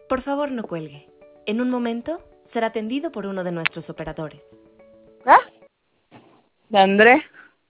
Por favor, no cuelgue. En un momento será atendido por uno de nuestros operadores. ¿Ah? ¿De André?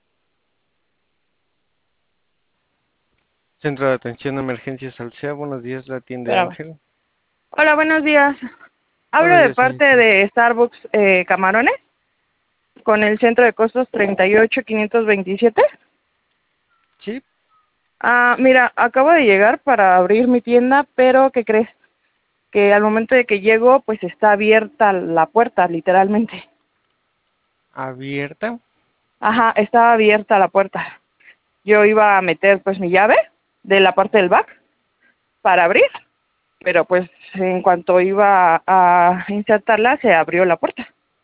Centro de Atención de Emergencias Alsea, buenos días, la atiende Espérame. Ángel. Hola, buenos días. Hablo Buenos de días, parte señorita. de Starbucks Camarones, con el centro de costos 38527. Sí, Mira, acabo de llegar para abrir mi tienda, pero ¿qué crees? Que al momento de que llego, pues está abierta la puerta, literalmente. abierta. Ajá, estaba abierta la puerta. Yo iba a meter pues mi llave de la parte del back para abrir, pero pues en cuanto iba a insertarla, se abrió la puerta.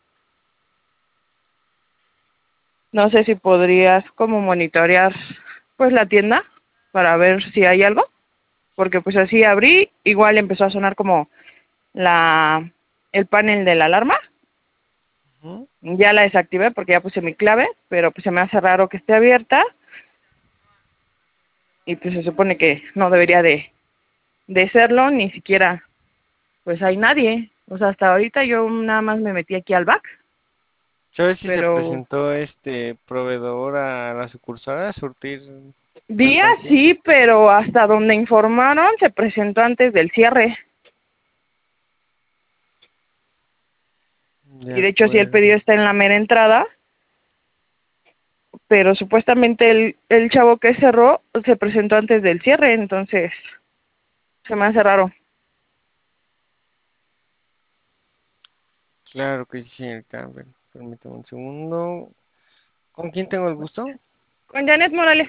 No sé si podrías como monitorear pues la tienda para ver si hay algo, porque pues así abrí, igual empezó a sonar como el panel de la alarma. Ujú. Ya la desactivé porque ya puse mi clave, pero pues se me hace raro que esté abierta y pues se supone que no debería de serlo, ni siquiera pues hay nadie. O sea, hasta ahorita yo nada más me metí aquí al back, ¿Sabes si se pero presentó este proveedor a la sucursal a surtir día mercancía? sí, pero hasta donde informaron se presentó antes del cierre. De Y de hecho sí el acuerdo. pedido está en la mera entrada, pero supuestamente el chavo que cerró se presentó antes del cierre, entonces se me hace raro. Claro que sí, señorita. A ver, permítame un segundo. ¿Con quién tengo el gusto? Con Janet Morales.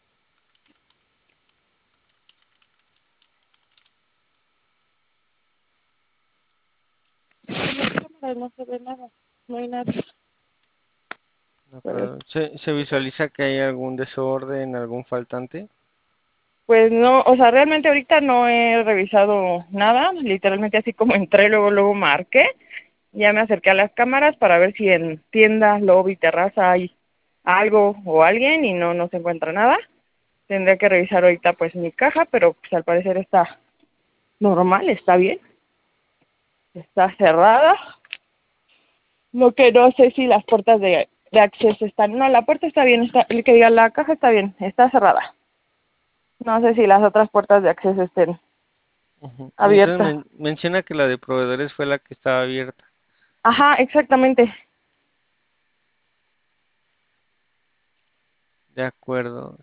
No se ve nada, no hay nada. De Pues, acuerdo. ¿Se visualiza que hay algún desorden, algún faltante? pues no, o sea, realmente ahorita no he revisado nada, literalmente así como entré, luego marqué, ya me acerqué a las cámaras para ver si en tienda, lobby, terraza hay algo o alguien y no se encuentra nada. Tendría que revisar ahorita pues mi caja, pero pues al parecer está normal, está bien, está cerrada. Lo que no sé si las puertas de acceso están, no, la puerta está bien, está, el que diga la caja está bien, está cerrada. No sé si las otras puertas de acceso estén Ujú. Entonces abiertas. menciona que la de proveedores fue la que estaba abierta. Ajá, exactamente. De acuerdo.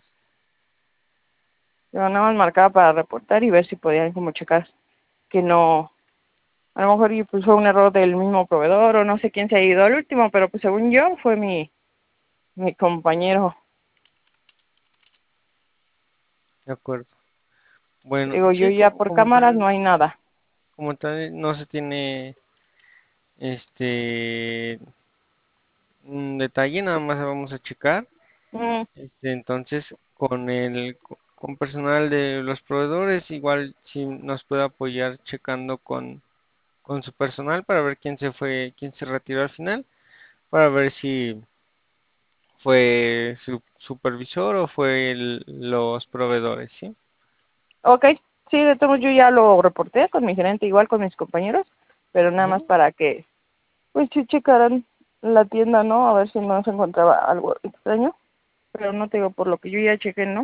Yo nada más marcaba para reportar y ver si podían como checar que no, a lo mejor y, pues fue un error del mismo proveedor o no sé quién se ha ido al último, pero pues según yo fue mi compañero. De acuerdo. Bueno, Digo, yo sí, ya por cámaras no hay nada. como tal, no se tiene este un detalle, nada más vamos a checar. Mm, Entonces, con personal de los proveedores, igual si nos puede apoyar checando con su personal para ver quién se fue, quién se retiró al final, para ver si fue su supervisor o fue los proveedores, ¿sí? ok, sí, de todos modos yo ya lo reporté con mi gerente, igual con mis compañeros, pero nada más Ujú. para que, pues sí checaran la tienda, ¿no? A ver si no se encontraba algo extraño. Pero no te digo, por lo que yo ya chequé, ¿no?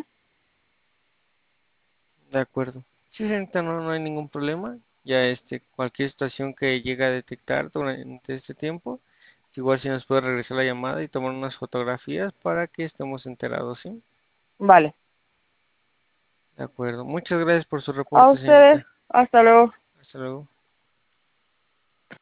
De acuerdo. Sí, señorita, no hay ningún problema. Ya cualquier situación que llegue a detectar durante este tiempo, igual si nos puede regresar la llamada y tomar unas fotografías para que estemos enterados, ¿sí? Vale. De acuerdo. Muchas gracias por su A reporte, ustedes, señorita. hasta luego. Hasta luego.